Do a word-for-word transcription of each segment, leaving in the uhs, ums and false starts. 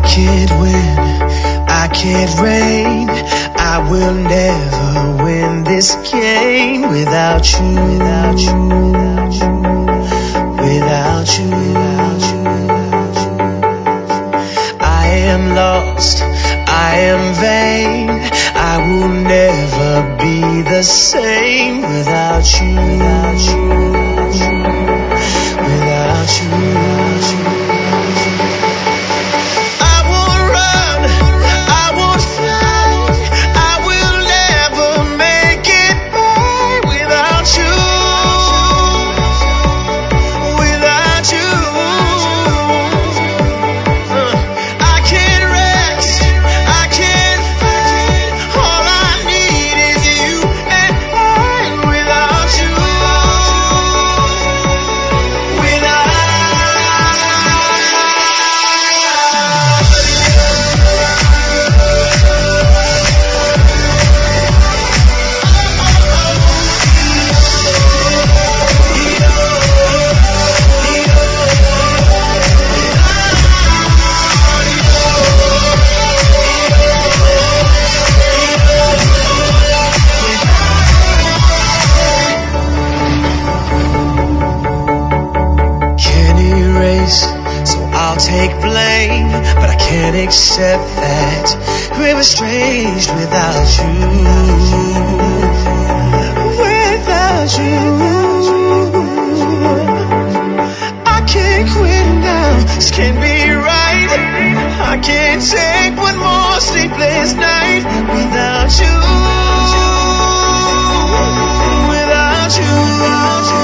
can't win, I can't reign, I will never win this game without you, without you, without you, without you, without you, without you. I am lost, I am vain, I will never be the same without you, without you, without you, without you. Take blame, but I can't accept that we're estranged without you, without you. I can't quit now, this can't be right. I can't take one more sleepless night without you, without you, without you.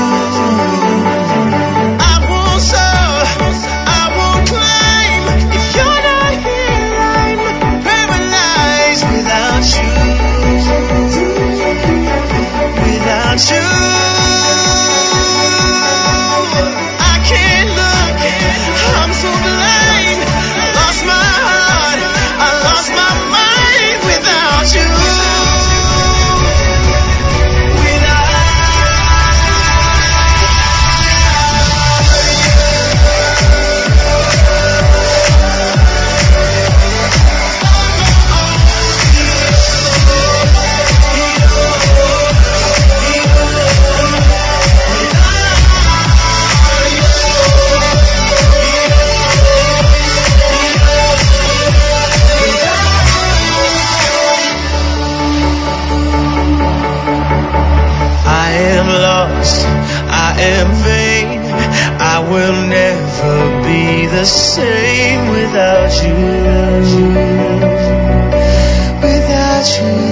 I will never be the same without you, without you.